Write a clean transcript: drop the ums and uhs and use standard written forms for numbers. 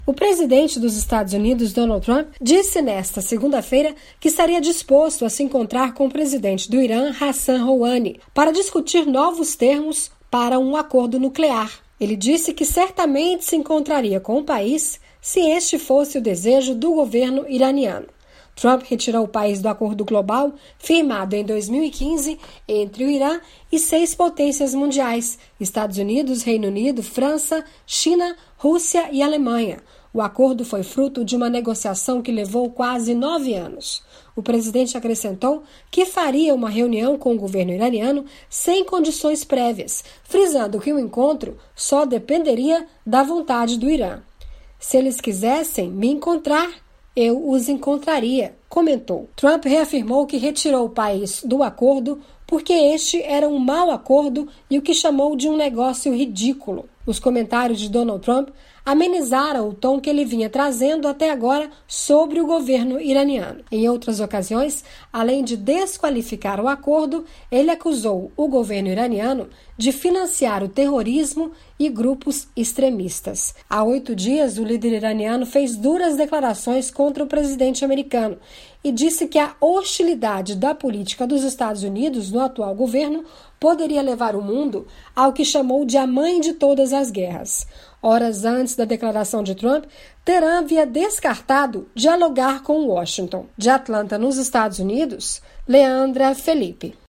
O presidente dos Estados Unidos, Donald Trump, disse nesta segunda-feira que estaria disposto a se encontrar com o presidente do Irã, Hassan Rouhani, para discutir novos termos para um acordo nuclear. Ele disse que certamente se encontraria com o país se este fosse o desejo do governo iraniano. Trump retirou o país do acordo global firmado em 2015 entre o Irã e 6 potências mundiais: Estados Unidos, Reino Unido, França, China, Rússia e Alemanha. O acordo foi fruto de uma negociação que levou quase 9 anos. O presidente acrescentou que faria uma reunião com o governo iraniano sem condições prévias, frisando que o encontro só dependeria da vontade do Irã. Se eles quisessem me encontrar, eu os encontraria, comentou. Trump reafirmou que retirou o país do acordo porque este era um mau acordo e o que chamou de um negócio ridículo. Os comentários de Donald Trump amenizaram o tom que ele vinha trazendo até agora sobre o governo iraniano. Em outras ocasiões, além de desqualificar o acordo, ele acusou o governo iraniano de financiar o terrorismo e grupos extremistas. Há 8 dias, o líder iraniano fez duras declarações contra o presidente americano e disse que a hostilidade da política dos Estados Unidos no atual governo poderia levar o mundo ao que chamou de a mãe de todas as guerras. Horas antes da declaração de Trump, Teherã havia descartado dialogar com Washington. De Atlanta, nos Estados Unidos, Leandra Felipe.